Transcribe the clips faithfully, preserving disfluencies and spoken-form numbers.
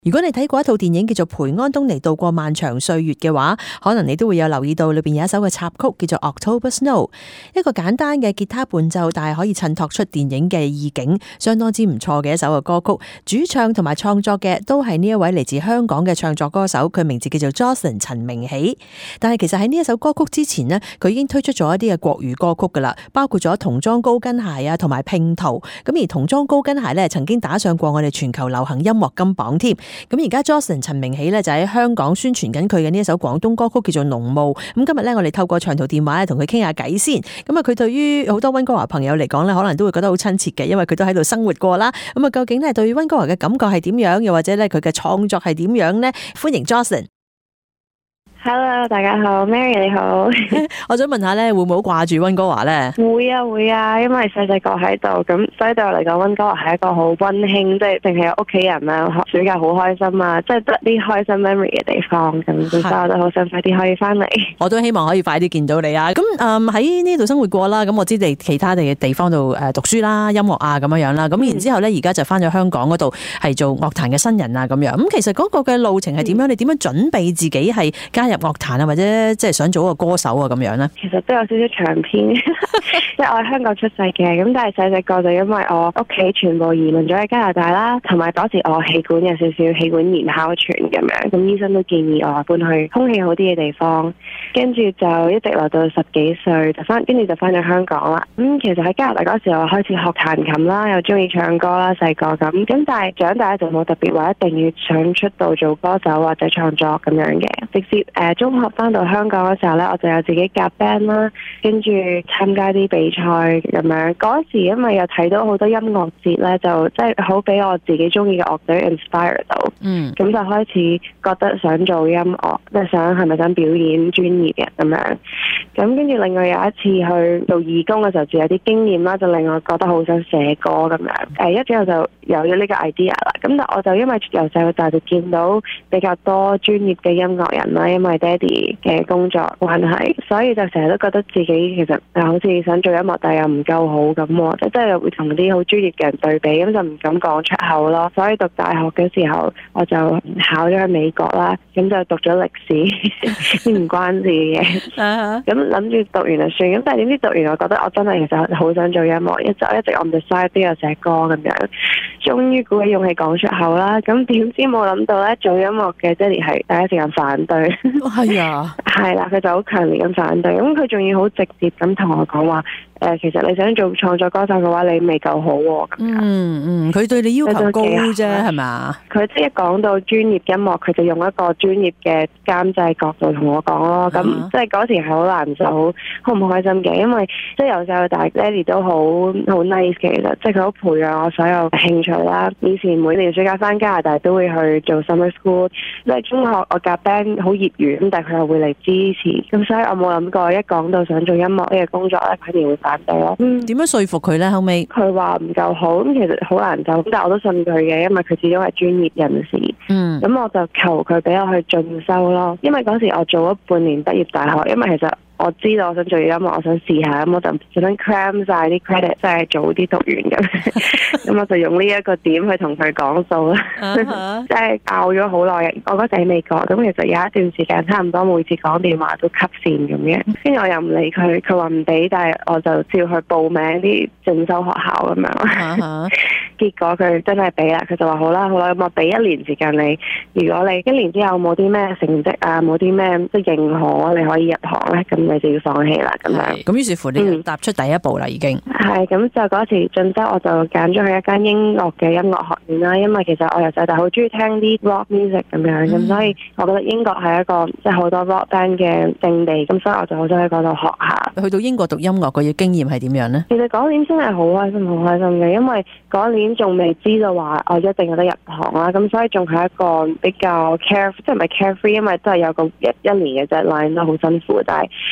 如果你睇過一套電影叫做陪安東尼度過漫長歲月嘅話，可能你都會有留意到裏邊有一首嘅插曲叫做 October Snow， 一個簡單嘅吉他伴奏，但係可以襯托出電影嘅意境，相當之唔錯嘅一首嘅歌曲。主唱同埋創作嘅都係呢一位嚟自香港嘅唱作歌手，佢名字叫做 Jocelyn 陳明喜。但係其實喺呢一首歌曲之前呢，佢已經推出咗一啲嘅國語歌曲噶啦，包括咗童裝高跟鞋啊，同埋拼圖。咁而童裝高跟鞋咧，曾經打上過我哋全球流行音樂金榜添。咁而家 Jocelyn 陳明喜咧就喺香港宣傳緊佢嘅呢一首廣東歌曲叫做濃霧。咁今日咧我哋透過長途電話咧同佢傾下偈先。咁啊佢對於好多溫哥華朋友嚟講咧，可能都會覺得好親切嘅，因為佢都喺度生活過啦。咁啊究竟咧對溫哥華嘅感覺係點樣，又或者咧佢嘅創作係點樣咧？歡迎 Jocelyn。 Hello， 大家好 ，Mary 你好。 我想問下咧，會唔會好掛住溫哥華咧？ 會啊會啊，因為細細個喺度，咁所以對我嚟講，溫哥華係一個好溫馨，即係淨係有屋企人啊，暑假好開心啊，即係得啲開心 memory 嘅地方咁，所以我都好想快啲可以翻嚟。 我都希望可以快啲見到你啊！咁誒喺呢度生活過啦，咁我知你其他嘅地方度誒讀書啦、音樂啊咁樣樣啦，咁然之後咧，而家就翻咗香港嗰度係做樂壇嘅新人啊咁樣。咁其實嗰個嘅路程係點樣？你點樣準備自己係加入樂壇啊，或者即係想做一個歌手啊咁樣咧？ 其實都有少少長篇，即係我喺香港出世嘅，咁但係細細個就因為我屋企全部移民咗喺加拿大啦，同埋嗰時我氣管有少少氣管炎哮喘咁樣，咁醫生都建議我搬去空氣好啲嘅地方，跟住就一直留到十幾歲就翻，跟住就翻咗香港啦。咁、嗯、其實喺加拿大嗰時我開始學彈琴啦，又中意唱歌啦，細個咁，咁但係長大就冇特別話一定要想出道做歌手或者創作咁樣嘅，直接誒、呃、中學翻到香港嘅時候咧，我就有自己夾 band 啦，跟住參加啲比賽咁樣。嗰時因為又睇到好多音樂節咧，就即係好俾我自己中意嘅樂隊 inspire 到，嗯，咁就開始覺得想做音樂，即係想係咪想表演專業嘅咁樣。咁跟住另外有一次去做義工嘅時候，就有啲經驗啦，就令我覺得好想寫歌咁樣。誒，一之後就有咗呢個 idea 啦。咁但我就因為由細到大就見到比較多專業嘅音樂人啦，因為爹哋嘅工作關係，所以就成日都覺得自己其實好似想做音樂，但係又唔夠好咁，即係會同啲好專業嘅人對比，咁就唔敢講出口咯。所以讀大學嘅時候，我就考咗去美國啦，咁就讀咗歷史，啲唔關事嘅。咁諗住讀完就算，咁但係點知讀完，我覺得我真係其實好想做音樂，一直一直 on the side 都有寫歌咁樣。終於鼓起勇氣講出口啦，咁點知冇諗到咧，做音樂嘅爹哋係第一時間反對。 係啊， 係啦，佢就好強烈咁反對，咁佢仲要好直接咁同我講話。誒、呃，其實你想做創作歌手嘅話，你未夠好喎、啊。嗯嗯，佢對你要求高啫，係嘛？ 佢即係一講到專業音樂，佢就用一個專業嘅監製角度同我講咯。咁、uh-huh. 即係嗰時係好難受，好好唔開心嘅，因為即係由細到大，爹哋都好好 nice 嘅，其實即係佢好培養我所有興趣啦。以前每年暑假翻加拿大都會去做 summer school， 即係中學我夾 band 好業餘，咁但係佢又會嚟支持，咁所以我冇諗過一講到想做音樂呢個工作咧，佢哋會嗯， 點樣說服佢咧？後尾佢話唔夠好，咁其實好難就，但係我都信佢嘅，因為佢始終係專業人士。嗯，咁我就求佢俾我去進修咯，因為嗰時我做咗半年畢業大學，因為其實我知道我想做音樂，我想試下，咁我就想 cram 晒啲 credit，即係早啲讀完咁。咁我就用呢一個點去同佢講數啦，即係拗咗好耐。我嗰時喺美國，咁其實有一段時間差唔多每次講電話都 cut 線咁嘅，跟住我又唔理佢，佢話唔俾，但係我就照去報名啲進修學校咁樣。Uh-huh. 結果佢真係俾啦，佢就話好啦好啦，咁我俾一年時間你，如果你一年之後冇啲咩成績啊，冇啲咩即係認可你可以入行咧，咁你就要放棄啦咁樣。 咁於是乎你就踏出第一步啦，已經係咁就嗰時進修，我就揀咗去一間英國嘅音樂學院啦，因為其實我由細到好中意聽啲 rock music 咁樣，咁、嗯、所以我覺得英國係一個即係好多 rock band 嘅聖地，咁所以我就好想喺嗰度學下。 去到英國讀音樂嘅經驗係點樣呢？ 其實嗰年真係好開心，好開心嘅，因為嗰年仲未知道話我一定有得入行啦，咁所以仲係一個比較 care， 即係唔係 carefree，因為都係有個一一年嘅 deadline 都好辛苦，但係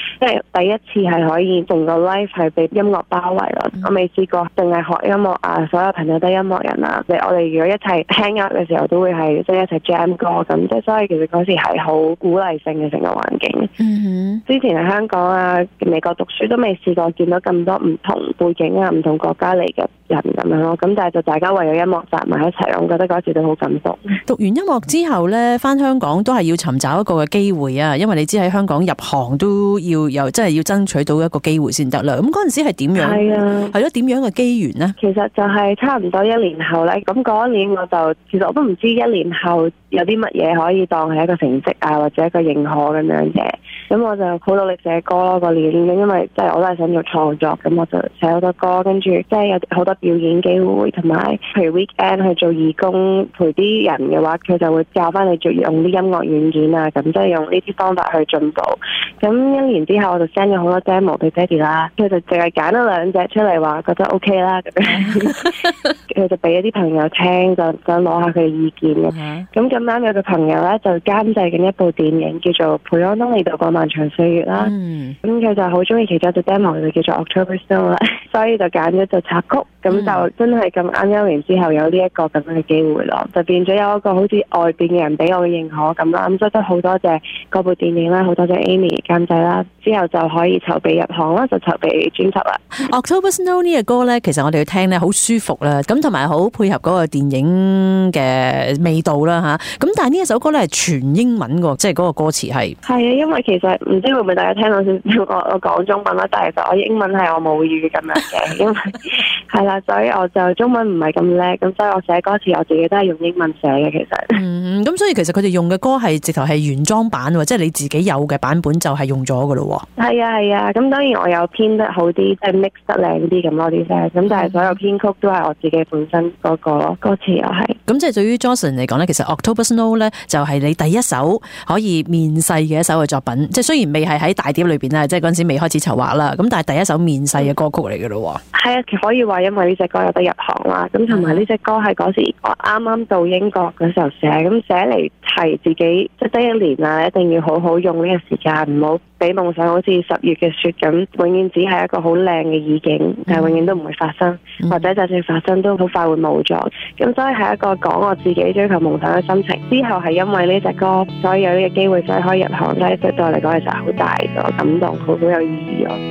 即係第一次係可以成個 life 係被音樂包圍咯。我未試過淨係學音樂啊，所有朋友都係音樂人啊。我哋如果一齊 hang out 嘅時候，都會係即係一齊 jam 歌咁。即係所以其實嗰時係好鼓勵性嘅成個環境。 嗯哼， 之前喺香港啊、美國讀書都未試過見到咁多唔同背景啊、唔同國家嚟嘅人咁樣咯。咁但係就大家為咗音樂集埋一齊，我覺得嗰時都好感動。 讀完音樂之後咧，翻香港都係要尋找一個嘅機會啊，因為你知喺香港入行都要有，即係要爭取到一個機會先得啦。咁嗰陣時係點樣？係啊，係咯，點樣嘅機緣呢？ 其實就係差唔多一年後咧，咁嗰一年我就其實我都唔知一年後有啲乜嘢可以當係一個成績啊，或者一個認可咁樣嘅。咁我就好努力寫歌咯，個年因為即係我都係想做創作，咁我就寫好多歌，跟住即係有好多表演機會，同埋譬如 weekend 去做義工陪啲人嘅話，佢就會教翻你做用啲音樂軟件啊，咁即係用呢啲方法去進步。咁一年之後我就 send 咗好多 demo 俾爹哋啦，佢就淨係揀咗兩隻出嚟話覺得 OK 啦，咁樣佢就俾一啲朋友聽，就想攞下佢嘅意見嘅。咁咁啱有個朋友咧就監製緊一部電影叫做《陪安東尼度過漫長歲月》啦，咁佢就好中意其中一隻 demo 就叫做 October Snow 啦，所以就揀咗隻插曲，咁就真係咁啱一年之後有呢一個咁樣嘅機會咯，就變咗有一個好似外邊嘅人俾我嘅認可咁啦，咁所以都好多謝嗰部電影啦，好多謝 Amy 監製啦，之後就可以籌備入行啦，就籌備專輯啦。 October Snow 呢隻歌咧，其實我哋要聽咧好舒服啦，咁同埋好配合嗰個電影嘅味道啦吓。咁但係呢一首歌咧係全英文嘅，即係嗰個歌詞係係啊， 因為其實唔知會唔會大家聽到少少我我講中文啦，但係其實我英文係我母語咁樣嘅，因為係啦，所以我就中文唔係咁叻，咁所以我寫歌詞我自己都係用英文寫嘅，其實。 嗯，咁所以其實佢哋用嘅歌係直頭係原裝版喎，即係你自己有嘅版本就係用咗㗎咯喎。係啊係啊，咁當然我有編得好啲，即係 mix 得靚啲咁咯啲聲，咁但係所有編曲都係我自己本身嗰個歌詞又係。咁即係對於 Jocelyn 嚟講咧，其實 October Snow 咧就係你第一首可以面世嘅一首嘅作品，即係雖然未係喺大碟裏邊啦，即係嗰陣時未開始籌劃啦，咁但係第一首面世嘅歌曲嚟嘅咯喎。係啊，可以話因為呢隻歌有得入行啦，咁同埋呢隻歌係嗰時我啱啱到英國嘅時候寫，咁寫嚟提自己即係得一年啊，一定要好好用呢個時間，唔好俾夢想好似十月嘅雪咁，永遠只係一個好靚嘅意境，但係永遠都唔會發生，或者就算發生都好快會冇咗。咁所以係一個講我自己追求夢想嘅心情。之後係因為呢隻歌，所以有呢個機會再可以入行，所以對我嚟講其實好大個感動，好好有意義咯。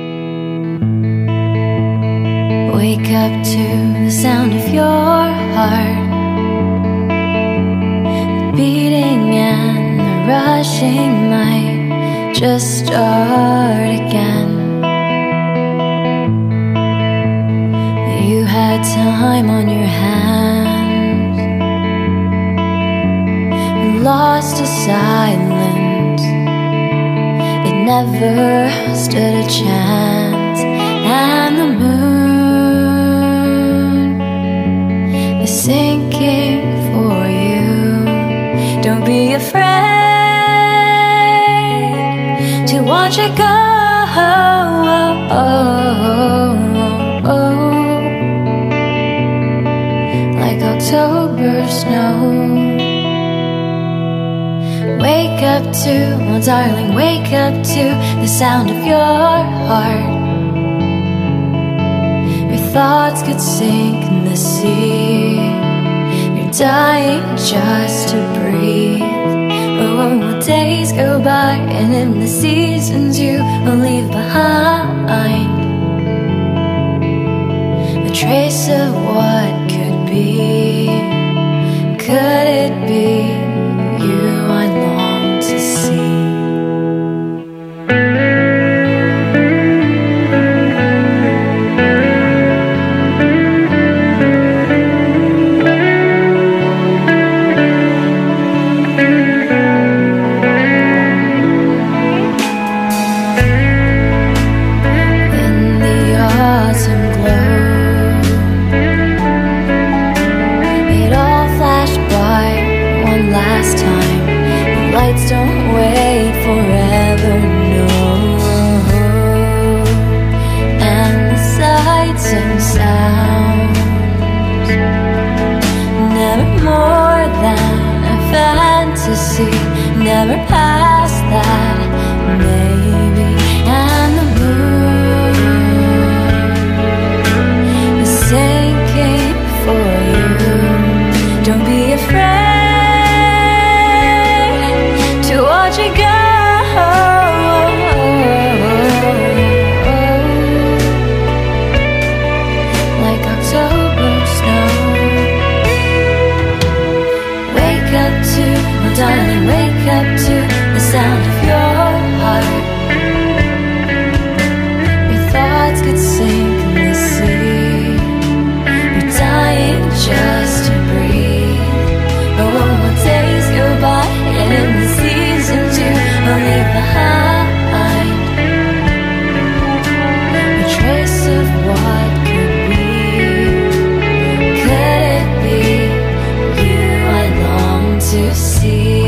Wake up to the sound of your heart beating and the rushing might just start again. You had time on your hands, lost to silence. It never stood a chance. And the moon is sinking for you. Don't be afraid to watch it go. Like October snow. Wake up to, oh darling, wake up to the sound of your heart. Your thoughts could sink in the sea. You're dying just to breathe. Oh, days go by and in the seasons you will leave behind a trace of what could be. Could it be you I long to see? Never past that, maybe. Oh darling, wake up to the sound of your heart. Your thoughts could sink in the sea. We're dying just to breathe. But when more days go by and in the seasons you will leave behind a trace of what could be. Could it be you I long to see?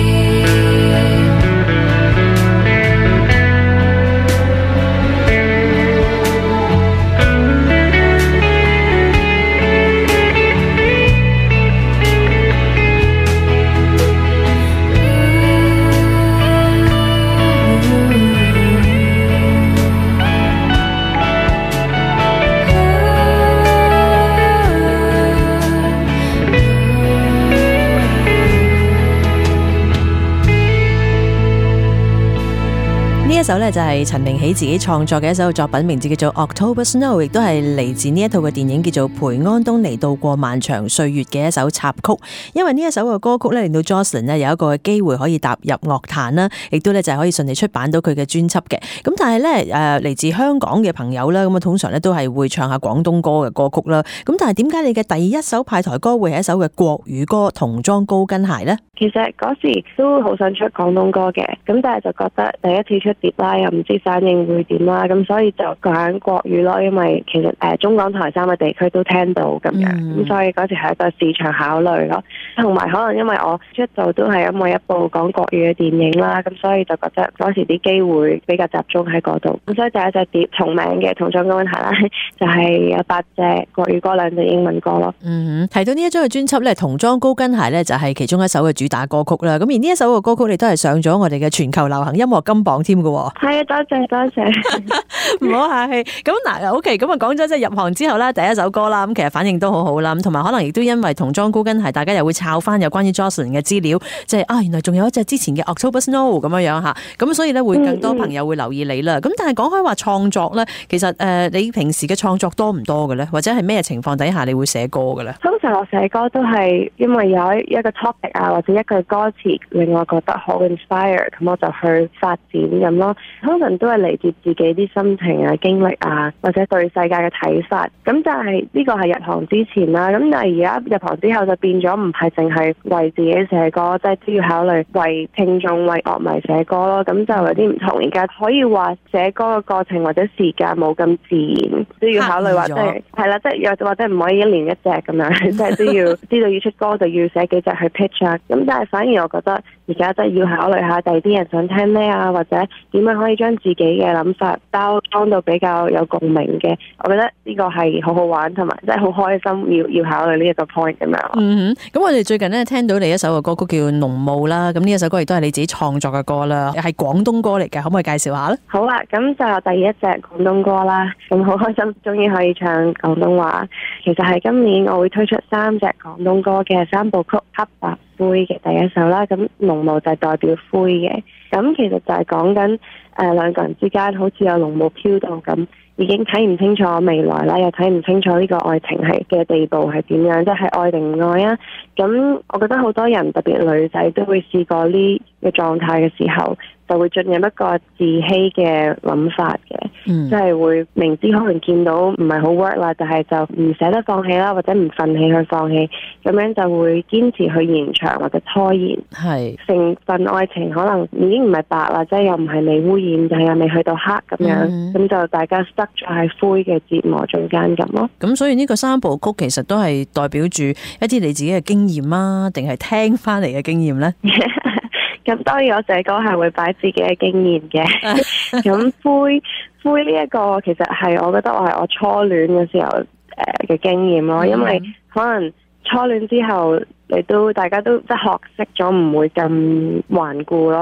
呢一首咧就係陳明喜自己創作嘅一首作品，名字叫做 October Snow， 亦都係嚟自呢一套嘅電影叫做陪安東尼度過漫長歲月嘅一首插曲。因為呢一首嘅歌曲咧，令到 Jocelyn 咧有一個機會可以踏入樂壇啦，亦都咧就係可以順利出版到佢嘅專輯嘅。咁但係咧誒嚟自香港嘅朋友啦，咁啊通常咧都係會唱下廣東歌嘅歌曲啦。咁但係點解你嘅第一首派台歌會係一首嘅國語歌《童裝高跟鞋》呢？ 其實嗰時都好想出廣東歌嘅，咁但係就覺得第一次出碟啦，又唔知反應會點啦，咁所以就揀國語咯。因為其實誒、呃、中港台三個地區都聽到咁樣，咁、嗯、所以嗰時係一個市場考慮咯。同埋可能因為我出道都係因為一部講國語嘅電影啦，咁所以就覺得嗰時啲機會比較集中喺嗰度。咁所以第一隻碟同名嘅《童裝高跟鞋》啦，就係、是、有八隻國語歌，兩隻英文歌咯。 嗯，提到呢一張嘅專輯咧，《童裝高跟鞋》咧就係其中一首嘅主打歌曲啦。咁而呢一首嘅歌曲，你都係上咗我哋嘅全球流行音樂金榜添嘅。 係啊，多謝多謝， 唔好客氣。咁嗱，OK，咁啊講咗即係入行之後啦，第一首歌啦，咁其實反應都好好啦。咁同埋可能亦都因為童裝高跟鞋，大家又會抄翻有關於 Jocelyn 嘅資料，即係啊，原來仲有一隻之前嘅 October Snow 咁樣樣吓。咁所以咧會更多朋友會留意你啦。咁、嗯嗯、但係講開話創作咧，其實誒、呃、你平時嘅創作多唔多嘅咧？或者係咩情況底下你會寫歌嘅咧？ 通常我寫歌都係因為有一個 topic 啊，或者一句歌詞令我覺得好 inspire， 咁我就去發展咁咯。通常都係嚟自自己啲心情啊、經歷啊，或者對世界嘅睇法。咁但係呢個係入行之前啦。咁但係而家入行之後就變咗唔係淨係為自己寫歌，即係都要考慮為聽眾、為樂迷寫歌咯。咁就有啲唔同。而家可以話寫歌嘅過程或者時間冇咁自然，都要考慮話即係係啦，即係又或者唔可以一年一隻咁樣，即係都要知道要出歌就要寫幾隻去 pitch 啊。咁但係反而我覺得而家真係要考慮下第二啲人想聽咩啊，或者點樣可以將自己嘅諗法包裝到比較有共鳴嘅。我覺得呢個係好好玩，同埋真係好開心要要考慮呢一個 point 咁樣。 嗯哼，咁我哋最近咧聽到你一首嘅歌曲叫《濃霧》啦，咁呢一首歌亦都係你自己創作嘅歌啦，係廣東歌嚟嘅，可唔可以介紹下咧？好啊，咁就第一隻廣東歌啦，咁好開心終於可以唱廣東話。其實係今年我會推出三隻廣東歌嘅三部曲，黑白灰嘅第一首啦，咁濃霧就係代表灰嘅。咁其實就係講緊誒兩個人之間好似有濃霧飄到咁，已經睇唔清楚未來啦，又睇唔清楚呢個愛情係嘅地步係點樣，即係愛定唔愛啊。咁我覺得好多人特別女仔都會試過呢個狀態嘅時候，就會進入一個自欺嘅諗法嘅， 嗯、 即係會明知可能見到唔係好 work 啦，但係就唔捨得放棄啦，或者唔忿氣去放棄，咁樣就會堅持去延長或者拖延。係成份愛情可能已經唔係白啦，即係又唔係未污染，但係又未去到黑咁樣，咁、嗯、就大家 stuck 咗喺灰嘅折磨中間咁咯。 咁所以呢個三部曲其實都係代表住一啲你自己嘅經驗啊，定係聽翻嚟嘅經驗呢？ 咁當然我寫歌係會擺自己嘅經驗嘅。咁灰灰呢一個其實係我覺得我係我初戀嘅時候誒嘅經驗咯，因為可能初戀之後你都大家都即係學識咗唔會咁頑固咯。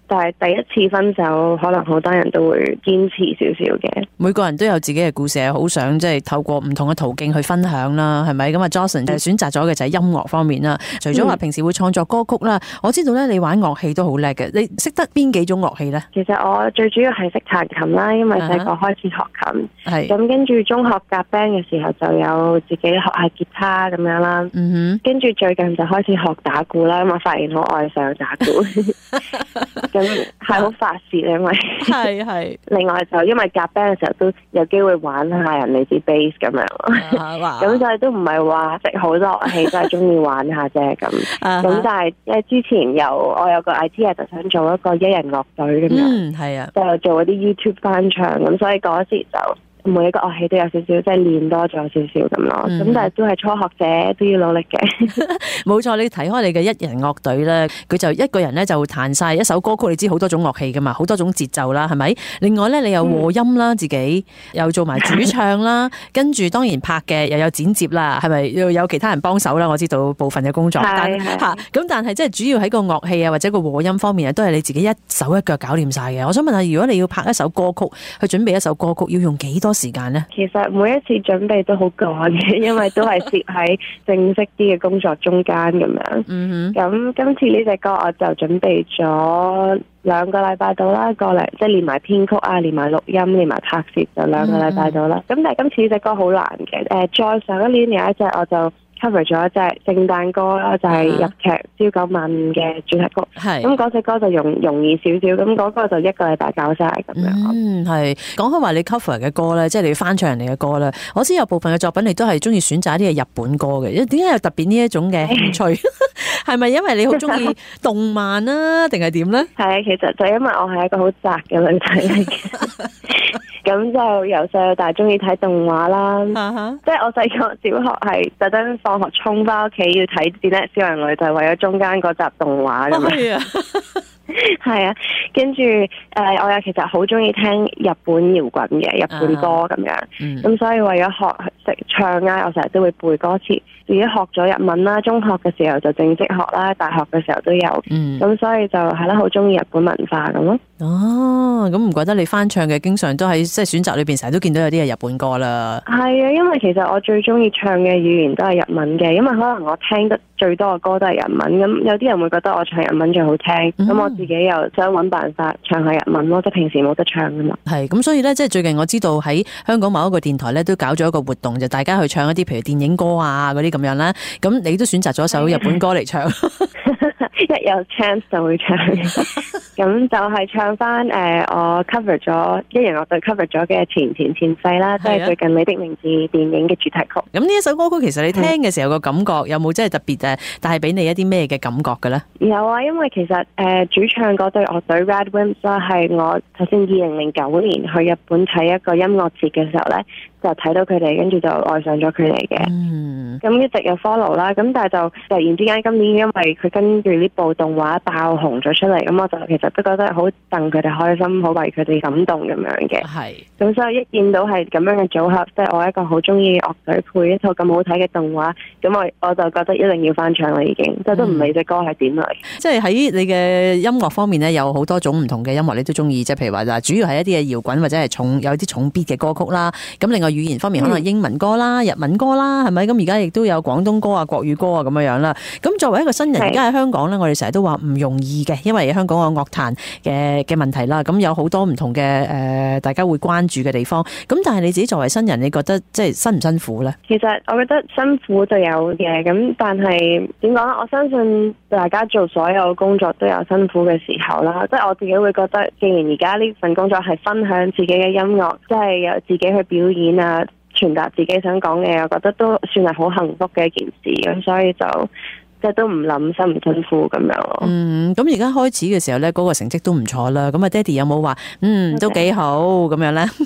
但係第一次分手，可能好多人都會堅持少少嘅。 每個人都有自己嘅故事，好想即係透過唔同嘅途徑去分享啦，係咪？咁啊 Jocelyn 選擇咗嘅就係音樂方面啦。除咗話平時會創作歌曲啦，我知道咧你玩樂器都好叻嘅。你識得邊幾種樂器咧？ 其實我最主要係識彈琴啦，因為細個開始學琴。 係咁跟住中學夾 band 嘅時候，就有自己學下吉他咁樣啦。 嗯哼。 跟住最近就開始學打鼓啦，咁我發現好愛上打鼓。咁係好發泄，因為係係。 另外就因為夾 band 嘅時候都有機會玩下人哋支 bass 咁樣咯。咁就係都唔係話識好多樂器，都係中意玩下啫咁。咁但係因為之前有我有個 idea 就想做一個一人樂隊咁樣。 嗯，係啊。 就做嗰啲 YouTube 翻唱，咁所以嗰時就每一個樂器都有少少，即係練多咗少少咁咯。咁、嗯、但係都係初學者，都要努力嘅。冇錯，你睇開你嘅一人樂隊咧，佢就一個人咧就彈晒一首歌曲。你知好多種樂器噶嘛，好多種節奏啦，係咪？另外咧，你有和音啦，自己又做埋主唱啦，跟住當然拍嘅又有剪接啦，係咪要有其他人幫手啦？我知道部分嘅工作，但係吓咁，但係即係主要喺個樂器啊或者個和音方面啊，都係你自己一手一腳搞掂晒嘅。我想問下，如果你要拍一首歌曲，去準備一首歌曲，要用幾多時間呢？ 其實每一次準備都好趕嘅，因為都係攝喺正式啲嘅工作中間咁樣。嗯哼。咁今次呢隻歌我就準備咗兩個禮拜到啦，個嚟即係連埋編曲啊，連埋錄音，連埋拍攝就兩個禮拜到啦。咁、嗯、但係今次呢隻歌好難嘅。誒，再上一年有一隻我就cover 咗一隻聖誕歌啦，就係、是、入劇朝九晚五嘅主題曲。係咁嗰隻歌就容容易少少，咁、那、嗰個就一個禮拜搞晒咁樣。 嗯，係講開話你 cover 嘅歌咧，即係你翻唱人哋嘅歌咧。我知有部分嘅作品你都係中意選擇一啲嘅日本歌嘅，點解有特別呢一種嘅興趣？係咪因為你好中意動漫啊，定係點咧？ 係，其實就因為我係一個好宅嘅女仔嚟嘅。咁就由細到大中意睇動畫啦，uh-huh. 即係我細個小學係特登放學衝翻屋企要睇《電力小人女》，就係為咗中間嗰集動畫咁樣。係啊，跟住誒，我又其實好中意聽日本搖滾嘅日本歌咁樣，咁、uh-huh. 所以為咗學識唱啊，我成日都會背歌詞。自己學咗日文啦，中學嘅時候就正式學啦，大學嘅時候都有，咁、嗯、所以就係啦，好中意日本文化咁咯。 哦，咁唔怪得你翻唱嘅，經常都喺即係選擇裏邊，成日都見到有啲係日本歌啦。 係啊，因為其實我最中意唱嘅語言都係日文嘅，因為可能我聽得最多嘅歌都係日文，咁有啲人會覺得我唱日文最好聽，咁、嗯、我自己又想揾辦法唱下日文咯，即係平時冇得唱噶嘛。 係，咁所以咧，即係最近我知道喺香港某一個電台咧都搞咗一個活動，就大家去唱一啲譬如電影歌啊嗰啲咁樣啦。咁你都選擇咗首日本歌嚟唱， 一有 chance 就會唱。咁就係唱翻誒、呃，我 cover 咗一人樂隊 cover 咗嘅前田前世啦，即係、就是、最近你的名字電影嘅主題曲。 咁呢一首歌曲，其實你聽嘅時候個感覺有冇真係特別誒，帶俾你一啲咩嘅感覺嘅咧？ 有啊，因為其實誒、呃、主唱嗰隊樂隊 Red Wimps 啦，係我頭先二零零九年去日本睇一個音樂節嘅時候咧，就睇到佢哋，跟住就愛上咗佢哋嘅。嗯，咁一直有 follow 啦，咁但係就突然之間今年因為佢跟住呢部動畫爆紅咗出嚟，咁我就其實都覺得好戥佢哋開心，好為佢哋感動咁樣嘅。係，咁所以一見到係咁樣嘅組合，即係我一個好中意樂隊配一套咁好睇嘅動畫，咁我我就覺得一定要翻唱啦，已經，即係都唔理隻歌係點嚟。即係喺你嘅音樂方面咧，有好多種唔同嘅音樂你都中意，即係譬如話嗱，主要係一啲嘅搖滾或者係重有啲重 beat 嘅歌曲啦。咁另外語言方面可能英文歌啦、日文歌啦，係咪？咁而家亦都有廣東歌啊、國語歌啊咁樣樣啦。咁作為一個新人，而家喺香港咧，我哋成日都話唔容易嘅，因為香港個樂壇嘅嘅問題啦。咁有好多唔同嘅誒、呃，大家會關注嘅地方。咁但係你自己作為新人，你覺得即係辛唔辛苦咧？ 其實我覺得辛苦就有嘅，咁但係點講咧？我相信大家做所有工作都有辛苦嘅時候啦。即係我自己會覺得，既然而家呢份工作係分享自己嘅音樂，即係由自己去表演啊，傳達自己想講嘅，我覺得都算係好幸福嘅一件事，咁所以就即係都唔諗辛唔辛苦咁樣咯。嗯，咁而家開始嘅時候咧，嗰、那個成績都唔錯啦。咁啊，爹哋有冇話嗯都幾好咁樣咧？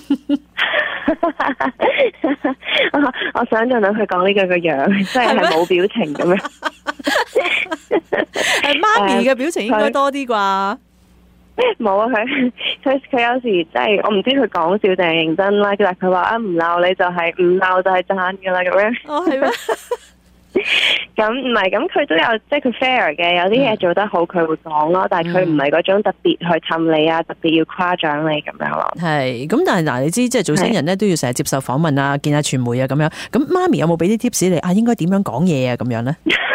我想象到佢講呢句個樣，即係係冇表情咁樣。 係媽咪嘅表情應該多啲啩？ 冇啊！佢佢佢有時即係我唔知佢講笑定係認真啦。但係佢話啊，唔鬧你就係唔鬧就係讚噶啦咁樣。哦，係咩？ 咁唔係，咁佢都有即係佢 fair 嘅，有啲嘢做得好佢會講咯，但係佢唔係嗰種特別去氹你啊，特別要誇獎你咁樣咯。 係，咁但係嗱，你知即係做新人咧都要成日接受訪問啊，見下傳媒啊咁樣。咁媽咪有冇俾啲 tips 你啊？應該點樣講嘢啊？咁樣咧？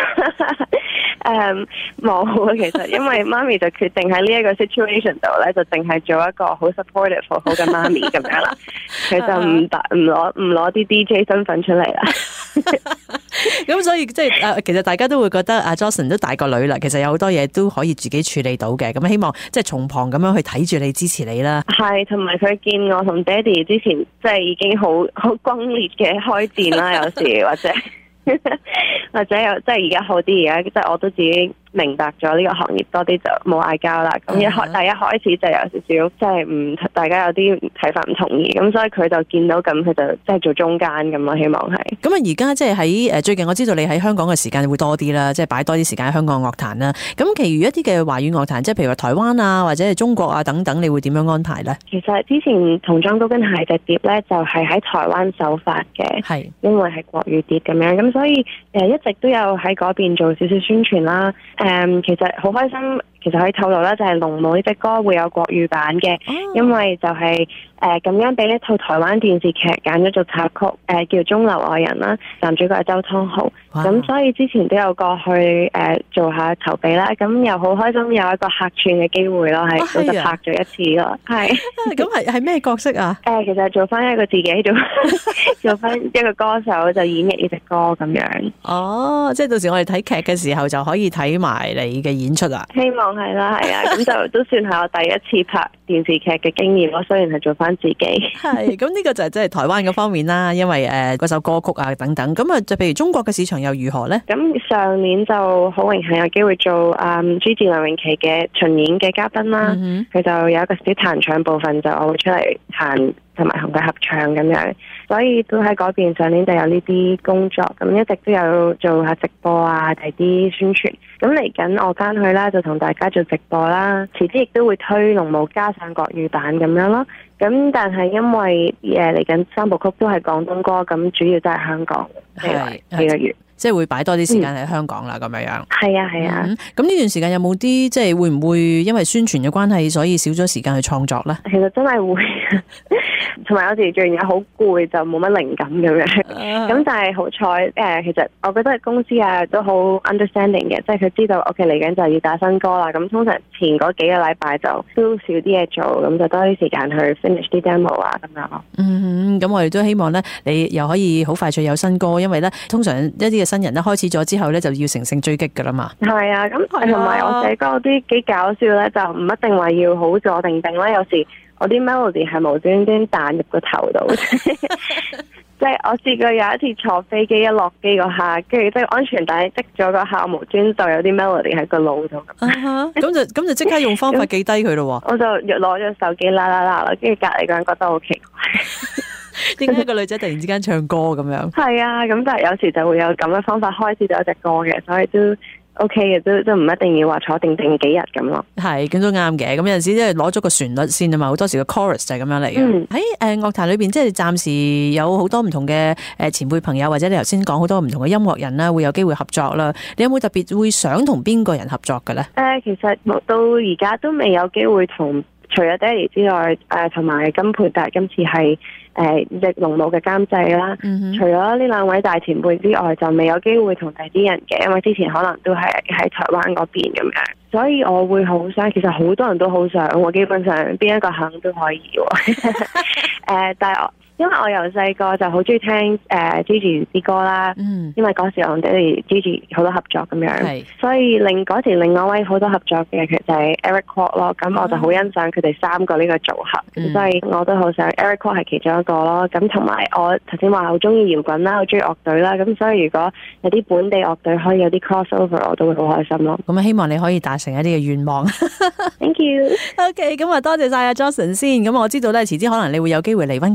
誒冇啊，其實因為媽咪就決定喺呢一個 situation 度咧，就淨係做一個好 supportive 好好嘅媽咪咁樣啦。佢就唔唔攞唔攞啲 D J 身份出嚟啦。 咁所以即係誒，其實大家都會覺得阿 Jocelyn 都大個女啦，其實有好多嘢都可以自己處理到嘅。咁希望即係從旁咁樣去睇住你，支持你啦。 係，同埋佢見我同爹哋之前即係已經好好轟烈嘅開戰啦，有時或者。或者有即係而家好啲，而家即係我都自己明白咗呢個行業多啲，就冇嗌交啦。咁一開第一開始就有少少即係唔大家有啲睇法唔同意，咁所以佢就見到咁，佢就即係做中間咁咯。希望係咁啊！而家即係喺誒最近，我知道你喺香港嘅時間會多啲啦，即係擺多啲時間喺香港樂壇啦。咁其餘一啲嘅華語樂壇，即係譬如話台灣啊，或者係中國啊等等，你會點樣安排咧？ 其實之前同莊高跟鞋隻碟咧，就係喺台灣首發嘅，係因為係國語碟咁樣，咁所以誒一直都有喺嗰邊做少少宣傳啦。誒，其實好開心。其實可以透露啦，就係《龍母》呢隻歌會有國語版嘅，因為就係誒咁樣俾一套台灣電視劇揀咗做插曲，誒、呃、叫《中流愛人》啦，男主角係周湯豪，咁所以之前都有過去誒、呃、做下籌備啦，咁又好開心有一個客串嘅機會咯，係我就拍咗一次咯，係。 咁係係咩角色啊？誒、 呃，其實做翻一個自己做做翻一個歌手就演繹呢隻歌咁樣。 哦，即係到時我哋睇劇嘅時候就可以睇埋你嘅演出啦。 希望係啦，係啊，咁就都算係我第一次拍電視劇嘅經驗咯。雖然係做翻自己， 係咁呢個就係即係台灣嗰方面啦。因為誒嗰首歌曲啊等等，咁啊就譬如中國嘅市場又如何咧？ 咁上年就好榮幸有機會做嗯 Gigi 梁詠琪嘅巡演嘅嘉賓啦。佢、嗯、就有一個小彈唱部分，就我會出嚟彈同埋同佢合唱咁樣，所以都喺嗰邊上年就有呢啲工作，咁一直都有做下直播啊，第啲宣傳。咁嚟緊我翻去啦，就同大家做直播啦，遲啲亦都會推龍母加上國語版咁樣咯。咁但係因為誒嚟緊三部曲都係廣東歌，咁主要都係香港未來幾個月。 即係會擺多啲時間喺香港啦，咁、嗯、樣樣。係啊，係啊。 咁呢、嗯、段時間有冇啲即係會唔會因為宣傳嘅關係，所以少咗時間去創作咧？ 其實真係會，同埋有時做完嘢好攰，就冇乜靈感咁樣。咁、uh, 但係好彩誒，其實我覺得公司啊都好 understanding 嘅，即係佢知道 OK 嚟緊就要打新歌啦。咁通常前嗰幾個禮拜就都少啲嘢做，咁就多啲時間去 finish 啲 demo 啊咁樣咯。 嗯，咁我哋都希望咧，你又可以好快脆有新歌，因為咧通常一啲嘅新人咧開始咗之後咧就要乘勝追擊噶啦嘛。係啊，咁同埋我寫歌啲幾搞笑咧，就唔一定話要好坐定定啦。有時我啲 melody 係無端端彈入個頭度，即係我試過有一次坐飛機一落機嗰下，跟住即係安全帶積咗個下，無端就有啲 melody 喺個腦度咁。咁就咁就即刻用方法記低佢咯。我就攞咗手機啦啦啦啦，跟住隔籬個人覺得好奇怪。點解個女仔突然之間唱歌咁樣？係啊，咁但係有時就會有咁嘅方法開始咗一隻歌嘅，所以都 OK 嘅，都都唔一定要話坐定定幾日咁咯。係，咁都啱嘅。咁有陣時即係攞咗個旋律先啊嘛，好多時個 chorus 就係咁樣嚟嘅。喺誒樂壇裏邊，即係暫時有好多唔同嘅誒前輩朋友，或者你頭先講好多唔同嘅音樂人啦，會有機會合作啦。你有冇特別會想同邊個人合作嘅咧？誒、呃，其實到而家都未有機會同。除咗爹哋之外，誒同埋金培達今次係誒隻龍母嘅監製啦。Mm-hmm. 除咗呢兩位大前輩之外，就未有機會同第啲人嘅，因為之前可能都係喺台灣嗰邊咁樣，所以我會好想，其實好多人都好想，我基本上邊一個肯都可以喎。誒、呃，但係我。因為我由細個就好中意聽誒、呃、Gigi 啲歌啦，嗯、因為嗰時我同爹哋 Gigi 好多合作咁樣，所以另嗰時另外一位好多合作嘅其實就係 Eric Kwok 咯，咁我就好欣賞佢哋三個呢個組合，嗯、所以我都好想 Eric Kwok 係其中一個咯，咁同埋我頭先話好中意搖滾啦，好中意樂隊啦，咁所以如果有啲本地樂隊可以有啲 crossover， 我都會好開心咯。咁希望你可以達成一啲嘅願望。Thank you。OK， 咁啊多謝晒阿 Jocelyn 先，咁我知道咧遲啲可能你會有機會嚟溫哥華啦。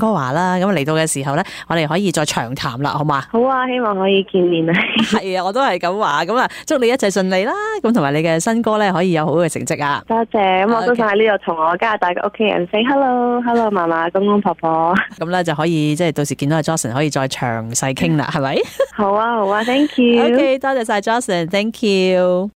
啦。咁嚟到嘅時候咧，我哋可以再長談啦，好嘛？ 好啊，希望可以見面啊。 係啊，我都係咁話。咁啊，祝你一切順利啦。咁同埋你嘅新歌咧，可以有好嘅成績啊！ 多謝。咁我都想喺呢度同我加拿大嘅屋企人 say hello，hello 嫲嫲、公公、婆婆。 咁咧就可以即係到時見到阿 Jocelyn 可以再詳細傾啦，係咪？ 好啊，好啊，thank you。 OK， 多謝晒 Jocelyn，thank you。